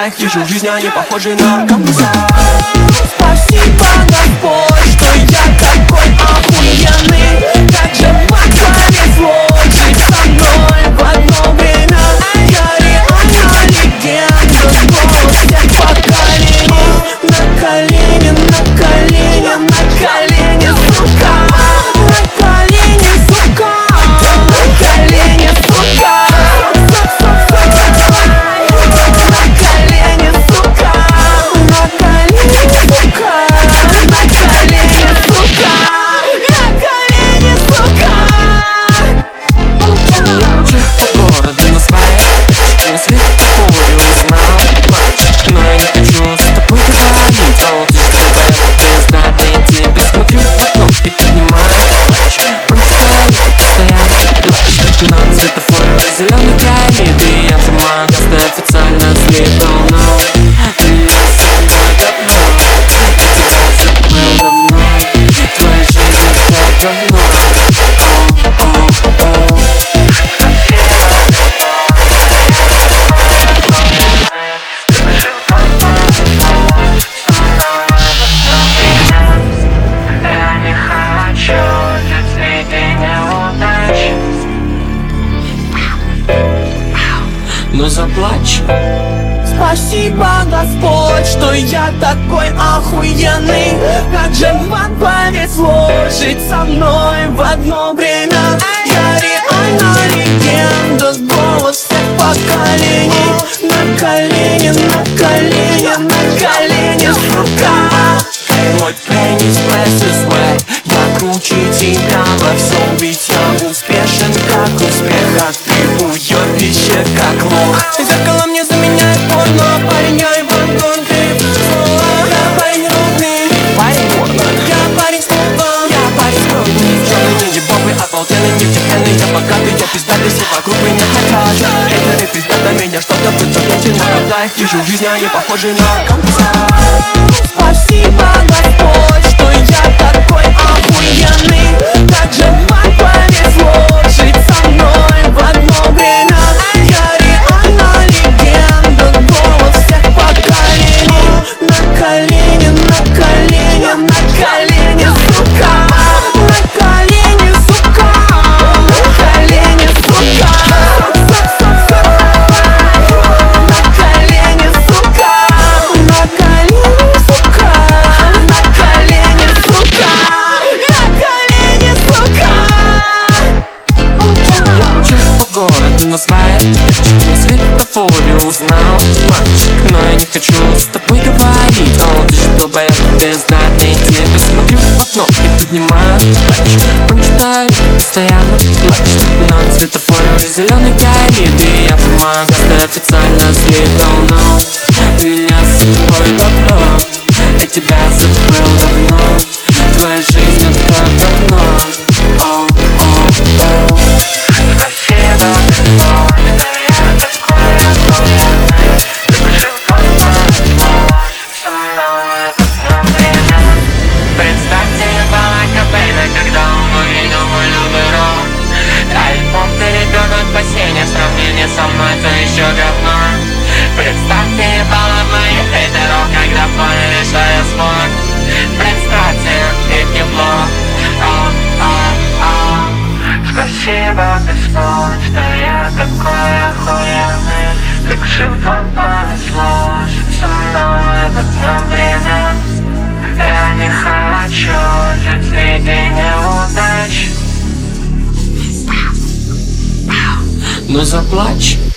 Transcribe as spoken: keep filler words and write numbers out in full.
когда их вижу в жизни, они похожи на компаса. Спасибо, Господь, что я такой охуенный. Как же вам повезло жить со мной в одно время. Я реально легенда, голос всех поколений. На колени, на колени, на колени, сука. На колени, сука. На колени, сука. На колени, сука. На колени, сука. На колени, сука. На колени, сука. По городу на своей на светофоре узнал мальчик, но я не хочу с тобой говорить. А вот ты что, пиздатый, тебе смотрю в окно и поднимаю плащ. Просто постоянно на светофоре зеленый горит, и я сама просто официально слит. Oh no, меня со мной давно, я тебя забыл давно. Твоя жизнь это говно. Но заплачу. Спасибо, Господь, что я такой охуенный. Как же вам повезло жить со мной в одно время. Я реально легенда, голос всех поколений. На колени, на колени, на колени, сука. Мой пенис blesses way. Я круче тебя во всем, ведь я успешен как успех, а ты уёбище как лох. Зеркало мне заменяет порно. Парень, я и вагон, ты снова. Я парень рудный, Парень порно. я парень снова. Я парень скромный, черный, ебовый, обалденный, нефтяный. Я богатый, я пиздатый, все вокруг меня хотят. Хейтеры пиздят на меня, что-то подзабудьте. Но когда их вижу в жизни, они похожи на компаса. Спасибо, Господь, что я такой охуенный. Как же вам повезло жить со мной в одно время. Я реально легенда, голос всех поколений. На колени, на колени, на колени, сука. На колени, сука. На колени, сука. На колени, сука. На колени, сука. На колени, сука. На колени, сука. По городу на своей на светофоре узнал мальчик, но я не хочу с тобой говорить. О, ты что, боец, пиздатый, тебе смотрю в окно и поднимаю плащ. Мечтаю постоянно плачь. На светофоре зеленый горит, и я сама просто официально слит. Oh no, меня с собой давно, я тебя забыл давно. Твоя жизнь это говно. Oh, oh, oh. Спасибо, Господь, что я такой охуенный. Ты жил под моим со мной в одно время. Представьте, была Кобейна, когда он увидел мой новый рот. Альбом «Ты ребенок бассейна», в сравнении со мной то еще говно. Представьте, ебало моих хейтеров, когда поняли, что я смог. Представьте, их тепло. Спасибо, Господь, что я такой охуенный. Так жил вам повезло жить со мной в одно время. Я не хочу жить среди неудач. Но заплачь.